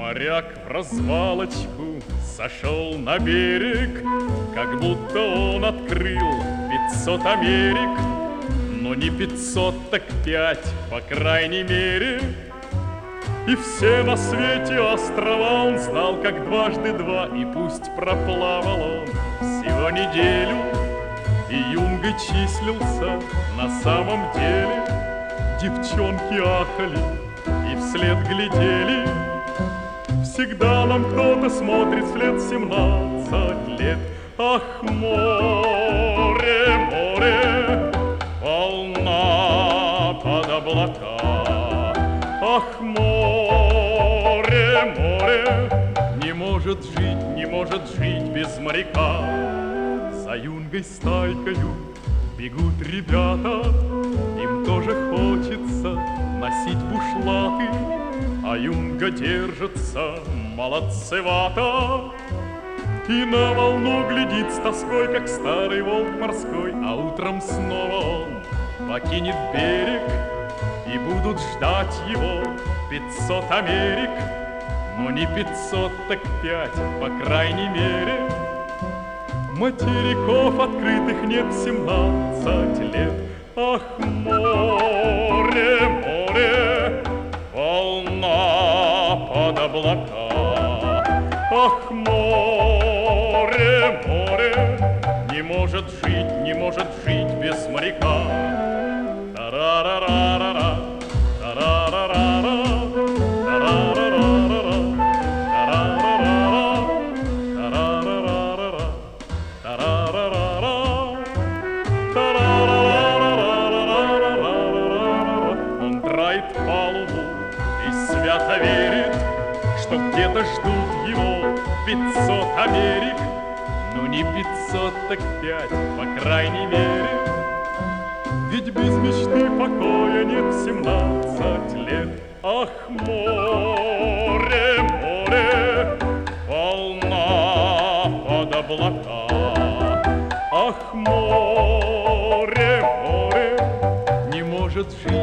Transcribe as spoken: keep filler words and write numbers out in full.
Моряк в развалочку сошел на берег, как будто он открыл пятьсот Америк. Но не пятьсот, так пять, по крайней мере. И все на свете острова он знал, как дважды два. И пусть проплавал он всего неделю, и юнгой числился на самом деле. Девчонки ахали и вслед глядели. Всегда нам кто-то смотрит вслед семнадцать лет. Ах, море, море, волна под облака. Ах, море, море, не может жить, не может жить без моряка. За юнгой стайкою бегут ребята, им тоже хочется носить бушлаты, а юнга держится молодцевато и на волну глядит с тоской, как старый волк морской. А утром снова он покинет берег, и будут ждать его пятьсот Америк. Но не пятьсот, так пять, по крайней мере. Материков открытых нет семнадцать лет. Ах, море, море, волна под облака. Ах, море, море, не может жить, не может жить без моряка. Та-ра-ра-ра-ра-ра, та-ра-ра-ра-ра, та-ра-ра-ра-ра-ра, та-ра-ра-ра-ра-ра, та-ра-ра-ра-ра, та-ра-ра-ра-ра-ра-ра-ра. Он драит палубу и свято верит, что где-то ждут его пятьсот Америк. Ну не пятьсот, так пять, по крайней мере. Ведь без мечты покоя нет семнадцать лет. Ах, море, море, волна под облака. Ах, море, море, не может жить,